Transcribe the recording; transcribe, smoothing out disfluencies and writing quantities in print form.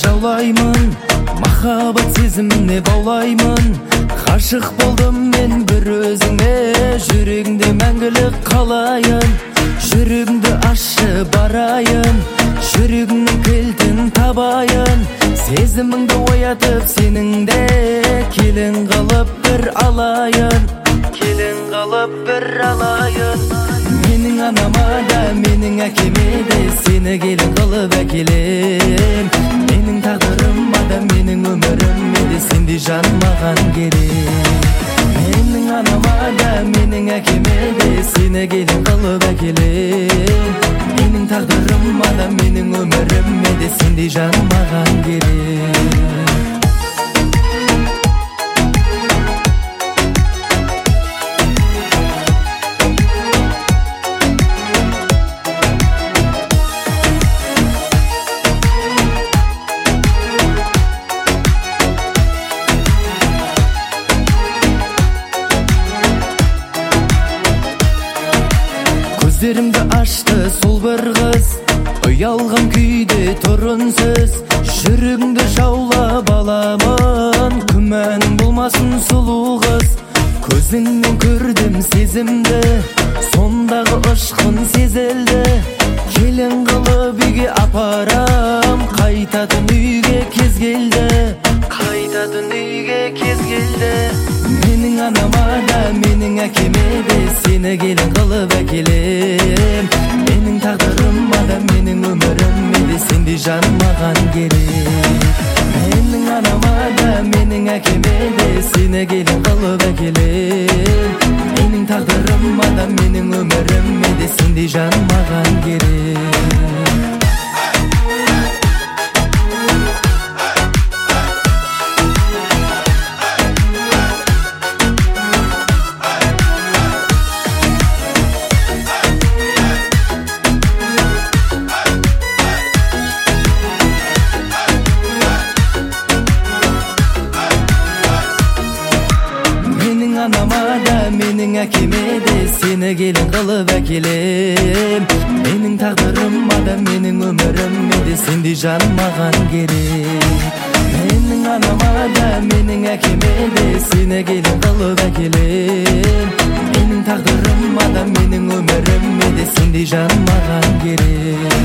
жаулаймын, махаббат сезіміне баулаймын. Ғашық болдым мен бір өзіңе, жүрегіңде мәңгілік қалайын. Жүрегіңді ашы барайын, жүрегіңнің кілтін табайын. Сезіміңді оятып сеніңде, келін қалып бір алайын, келін қалып бір алайын. Менің анама да, менің әкеме де сені келін қылып әкелем. Менің тағдырыма да, менің өміріме де сендей жан маған керек. Менің анама да, менің әкеме де сені келін қылып әкелем. Менің тағдырыма да, менің өміріме де сендей жан маған керек. Көздерімді ашты сол бір қыз, ұялған күйде тұрынсыз. Жүрегіңді жаулап аламын, күмәнің болмасын сұлу қыз. Көзіңнен көрдім сезімді, сондағы ұшқын сезілді. Келін қылып үйге апарам, қайтатын үйге кез келді, қайтатын үйге кез келді. Менің анама да, менің әкеме де сені келін қылып әкелем. Менің тағдырыма да, менің өміріме де сендей жан маған керек. Менің анама да, менің әкеме де сені келін қылып әкелем. Менің тағдырыма да, менің өміріме де сендей жан маған керек. Анама да, менің әкеме де сені келін қылып әкелем. Менің тағдырыма да, менің өміріме де сендей жан маған керек. Менің анама да, менің әкеме де сені келін қылып әкелем. Менің тағдырыма да, менің өміріме де сендей жан маған керек.